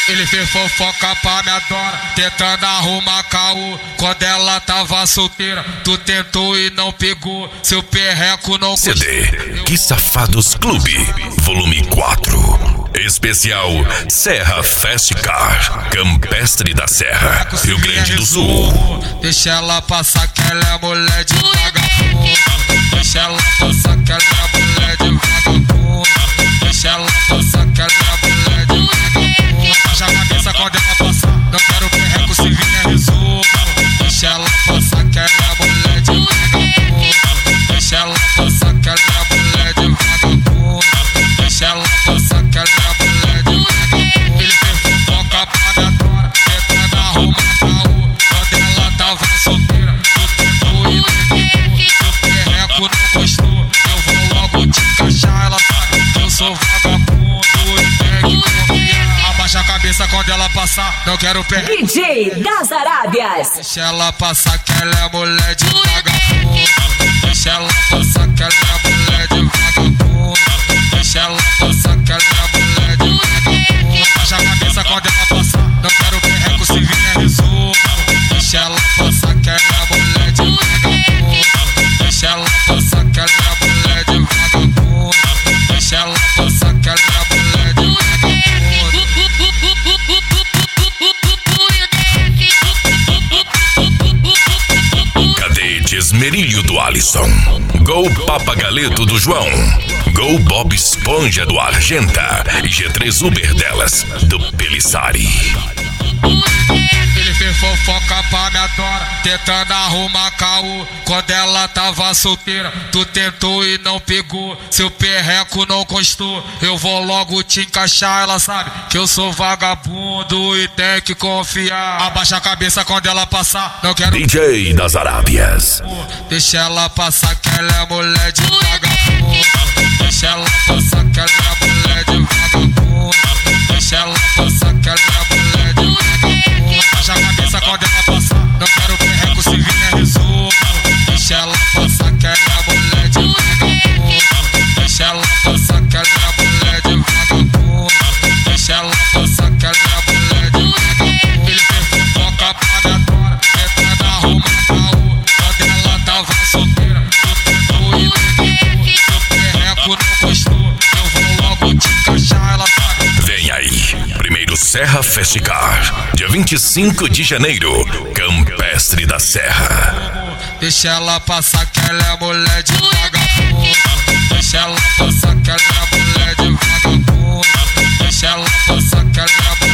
Ele fez fofoca pra minha dona, tentando arrumar caô. Quando ela tava solteira, tu tentou e não pegou. Seu perreco não CD Que Safados Clube, volume 4. Especial Serra Fast Car, Campestre da Serra, Rio Grande do Sul. Deixa ela passar que ela é mulher de vagabundo. Deixa ela passar que ela é mulher de vagabundo. Deixa ela passar que ela é mulher de vagabundo. Baixa a cabeça quando ela passar, não quero perreco se vinha resumo. Deixa ela passar que ela é mulher de vagabundo. Deixa ela passar que ela é mulher de vagabundo. Deixa ela passar que ela é mulher de vagabundo. Ele fez fofoca pra minha dona, tentando arrumar caô. Quando ela tava solteira, tu tentou e não pegou. Seu perreco não gostou, eu vou logo te encaixar. Ela sabe que eu sou vagabundo e tem que confiar. Abaixa a cabeça quando ela passar, não quero perreco. DJ das Arábias. Deixa ela passar que ela é mulher de vagabundo. Deixa ela passar que ela é mulher de vagabundo. Deixa ela passar que ela é mulher de vagabundo. Baixa a cabeça quando ela passar, não quero perreco se vinha resumo. Deixa ela passar que ela é mulher de vagabundo. Deixa ela passar que ela é mulher de vagabundo. Deixa ela passar que ela é mulher de vagabundo. Esmerilho do Alisson, Gol Papagaleto do João, Gol Bob Esponja do Argenta e G3 Uber delas do Pelissari. Ele fez fofoca pra minha dona, tentando arrumar caô. Quando ela tava solteira, tu tentou e não pegou. Seu perreco não gostou, eu vou logo te encaixar. Ela sabe que eu sou vagabundo e tem que confiar. Abaixa a cabeça quando ela passar, não quero DJ das Arábias. Deixa ela passar que ela é mulher de vagabundo. Deixa ela passar que ela é mulher de vagabundo. Deixa ela passar que ela é mulher de vagabundo. Baixa a cabeça quando ela passar, não quero perreco se vinha resumo. Deixa ela passar que ela é mulher de vagabundo. Deixa ela passar que ela é mulher de vagabundo. Deixa ela passar que ela é mulher de vagabundo. Ele fez fofoca pra minha dona, tentando arrumar caô. Quando ela tava solteira, tu tentou e não pegou. Seu perreco não gostou, eu vou logo te encaixar. Ela sabe. Vem aí, primeiro Serra Fast Car, dia 25 de janeiro, Campestre da Serra. Deixa ela passar que ela é mulher de vagabundo. Deixa ela passar que ela é mulher de vagabundo. Deixa ela passar que ela é mulher de vagabundo.